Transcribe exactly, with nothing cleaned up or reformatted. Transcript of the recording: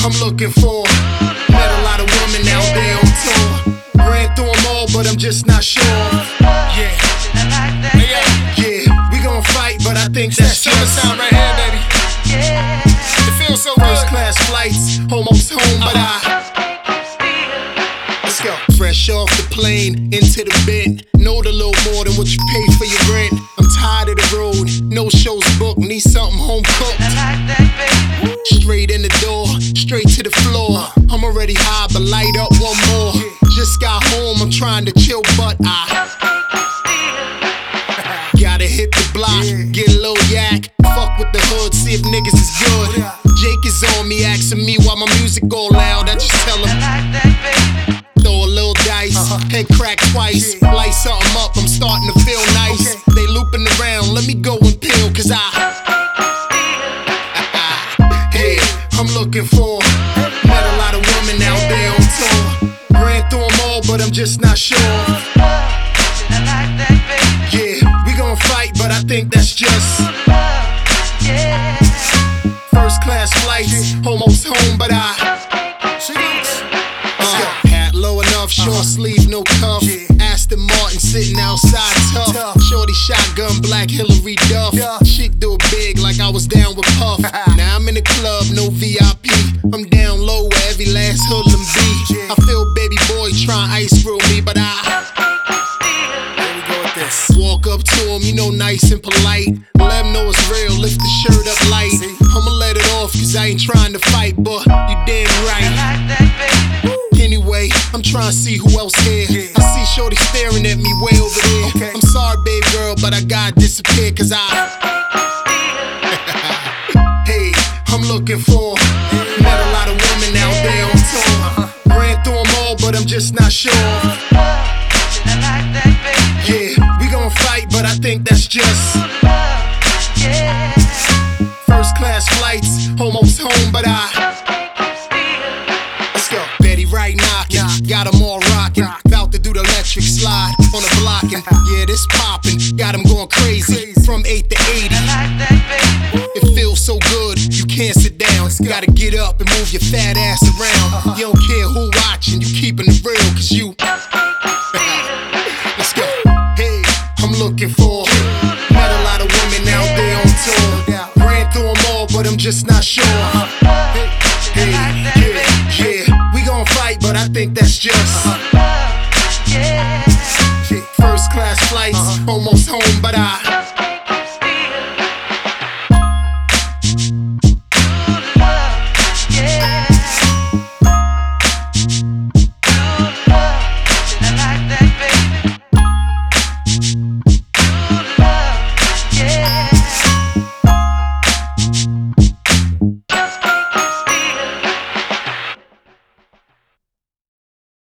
I'm looking for. Met a lot of women out there on tour. Ran through them all, but I'm just not sure. Yeah, yeah, we gon' fight, but I think that's just sound right here, baby. It feels so good. First class flights, almost home, but I. Let's go. Fresh off the plane, into the bed. Know a little more than what you pay for your rent. I'm tired of the road, no shows booked. Need something home cooked. Straight in the door, straight to the floor. I'm already high, but light up one more. Just got home, I'm trying to chill, but I gotta hit the block, get a little yak. Fuck with the hood, see if niggas is good. Jake is on me, asking me why my music all loud. I just tell him, throw a little dice, head crack twice. Light something up, I'm starting to feel nice. They looping around, let me go and peel, cause I Hey, I'm looking for. Met a lot of women out there on tour. Ran through them all, but I'm just not sure. Yeah, we gon' fight, but I think that's just first class flights, almost home, but I uh, hat low enough, short sleeve, no cuff. Aston Martin sitting outside tough. Shorty shotgun, black Hillary Duff. Chick do it big like I was down with Puff. Now I'm in the club, no V I P. I'm down low where every last hoodlum be. I feel baby boy trying ice grill me, but I walk up to him, you know, nice and polite. Let him know it's real, lift the shirt up light. I'ma let it off, cause I ain't trying to fight, but you damn right. Anyway, I'm trying to see who else here. I see shorty staring at me way over there. I'm sorry, babe girl, but I gotta disappear, cause I Hey, I'm looking for. Met a lot of women out there on tour. Ran through them all, but I'm just not sure. Yeah, we gon' fight, but I think that's just first class flights, almost home, but I Let's go. Betty right knocking, got them all rocking. About to do the electric slide on the blocking. Yeah, this popping, got them going crazy. From eight to eighty, it feels so good, you can't sit down. Gotta get up and move your fat ass around. You don't care who watching, you keeping it real, cause you Let's go. Hey, I'm looking for. Met a lot of women out there on tour. Ran through them all, but I'm just not sure. Hey, yeah, yeah, we gon' fight, but I think that's just first class flights, almost